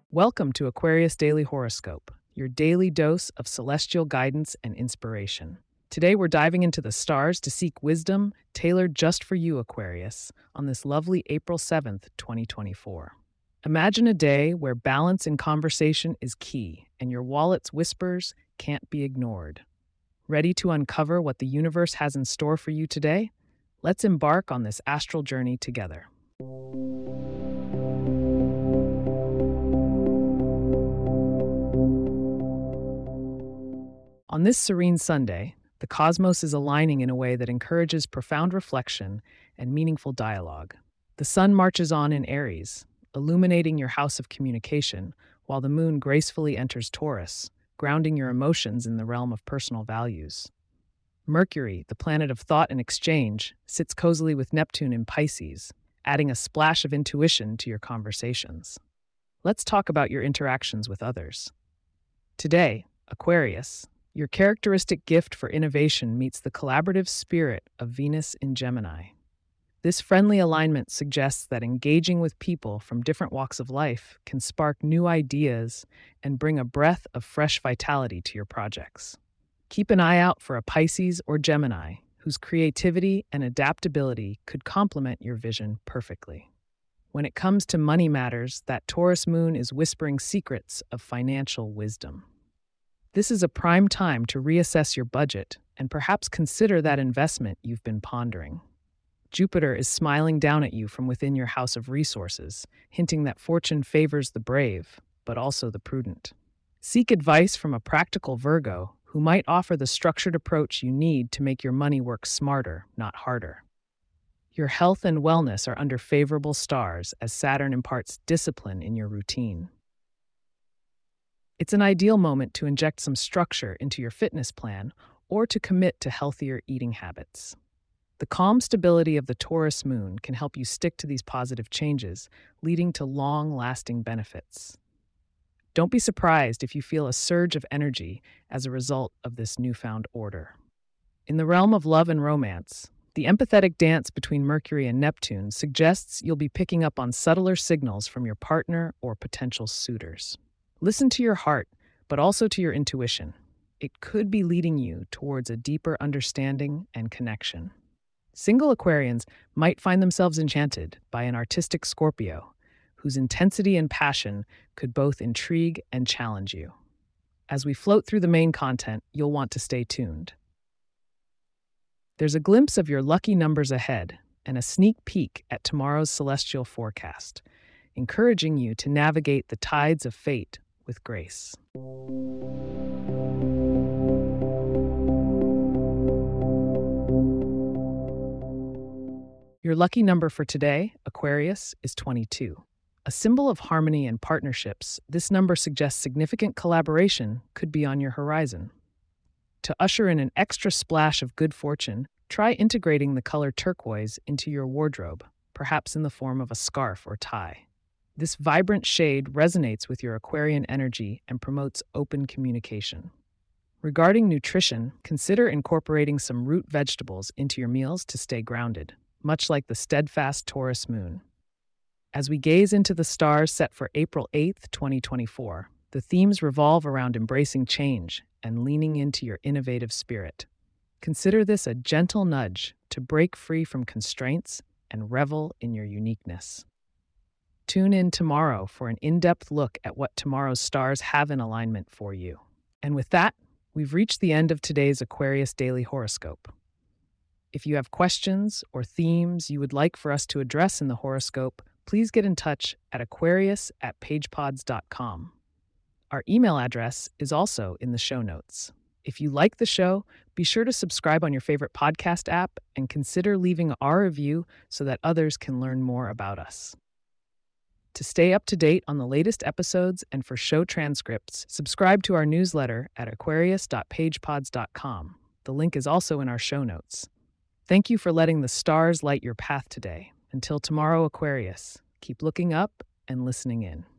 Welcome to Aquarius Daily Horoscope, your daily dose of celestial guidance and inspiration. Today, we're diving into the stars to seek wisdom tailored just for you, Aquarius, on this lovely April 7th, 2024. Imagine a day where balance in conversation is key and your wallet's whispers can't be ignored. Ready to uncover what the universe has in store for you today? Let's embark on this astral journey together. On this serene Sunday, the cosmos is aligning in a way that encourages profound reflection and meaningful dialogue. The sun marches on in Aries, illuminating your house of communication, while the moon gracefully enters Taurus, grounding your emotions in the realm of personal values. Mercury, the planet of thought and exchange, sits cozily with Neptune in Pisces, adding a splash of intuition to your conversations. Let's talk about your interactions with others. Today, Aquarius, your characteristic gift for innovation meets the collaborative spirit of Venus in Gemini. This friendly alignment suggests that engaging with people from different walks of life can spark new ideas and bring a breath of fresh vitality to your projects. Keep an eye out for a Pisces or Gemini, whose creativity and adaptability could complement your vision perfectly. When it comes to money matters, that Taurus moon is whispering secrets of financial wisdom. This is a prime time to reassess your budget and perhaps consider that investment you've been pondering. Jupiter is smiling down at you from within your house of resources, hinting that fortune favors the brave, but also the prudent. Seek advice from a practical Virgo who might offer the structured approach you need to make your money work smarter, not harder. Your health and wellness are under favorable stars as Saturn imparts discipline in your routine. It's an ideal moment to inject some structure into your fitness plan or to commit to healthier eating habits. The calm stability of the Taurus moon can help you stick to these positive changes, leading to long-lasting benefits. Don't be surprised if you feel a surge of energy as a result of this newfound order. In the realm of love and romance, the empathetic dance between Mercury and Neptune suggests you'll be picking up on subtler signals from your partner or potential suitors. Listen to your heart, but also to your intuition. It could be leading you towards a deeper understanding and connection. Single Aquarians might find themselves enchanted by an artistic Scorpio, whose intensity and passion could both intrigue and challenge you. As we float through the main content, you'll want to stay tuned. There's a glimpse of your lucky numbers ahead and a sneak peek at tomorrow's celestial forecast, encouraging you to navigate the tides of fate with grace. Your lucky number for today, Aquarius, is 22. A symbol of harmony and partnerships, this number suggests significant collaboration could be on your horizon. To usher in an extra splash of good fortune, try integrating the color turquoise into your wardrobe, perhaps in the form of a scarf or tie. This vibrant shade resonates with your Aquarian energy and promotes open communication. Regarding nutrition, consider incorporating some root vegetables into your meals to stay grounded, much like the steadfast Taurus moon. As we gaze into the stars set for April 8th, 2024, the themes revolve around embracing change and leaning into your innovative spirit. Consider this a gentle nudge to break free from constraints and revel in your uniqueness. Tune in tomorrow for an in-depth look at what tomorrow's stars have in alignment for you. And with that, we've reached the end of today's Aquarius Daily Horoscope. If you have questions or themes you would like for us to address in the horoscope, please get in touch at aquarius@pagepods.com. Our email address is also in the show notes. If you like the show, be sure to subscribe on your favorite podcast app and consider leaving our review so that others can learn more about us. To stay up to date on the latest episodes and for show transcripts, subscribe to our newsletter at aquarius.pagepods.com. The link is also in our show notes. Thank you for letting the stars light your path today. Until tomorrow, Aquarius, keep looking up and listening in.